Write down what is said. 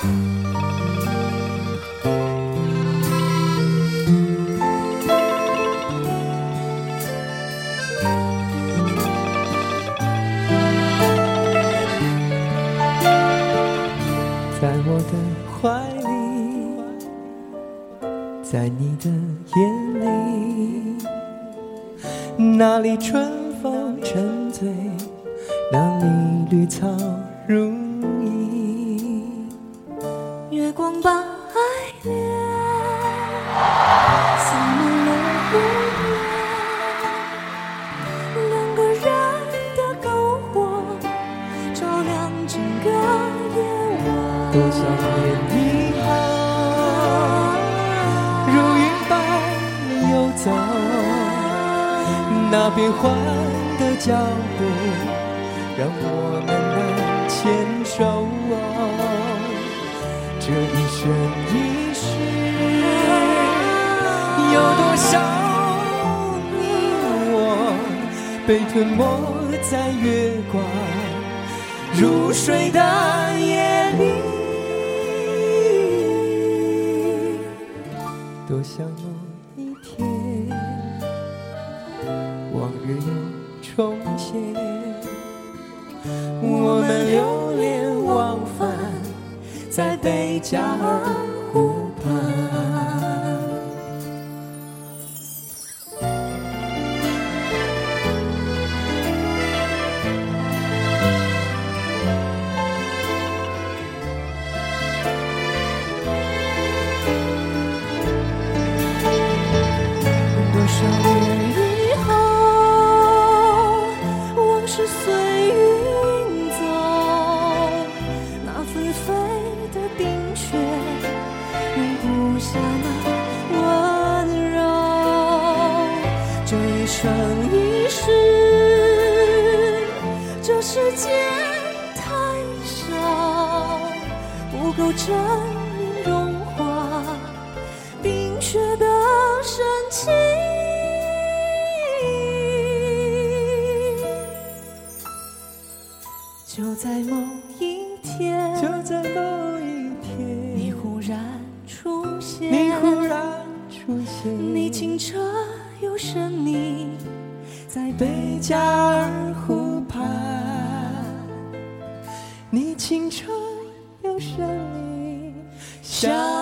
在我的怀里，在你的眼里，那里春风沉醉，那里绿草如茵， 月光把爱恋洒满了湖面，两个人的篝火照亮整个夜晚。 多少年以后，如云般游走，那变幻的脚步让我们难牵手。这一生一世，有多少你我被吞没在月光如水的夜里。多想某一天，往日又重现，我们流连忘返在贝加尔湖畔。 多少年以后，往事随云走，那纷飞的冰雪容不下那温柔。这一生一世，这世界太少，不够证明融化冰雪的深情。就在某一天， 就在某一天， 你忽然出现， 你忽然出现， 你清澈又神秘，在贝加尔湖畔，你清澈又神秘，像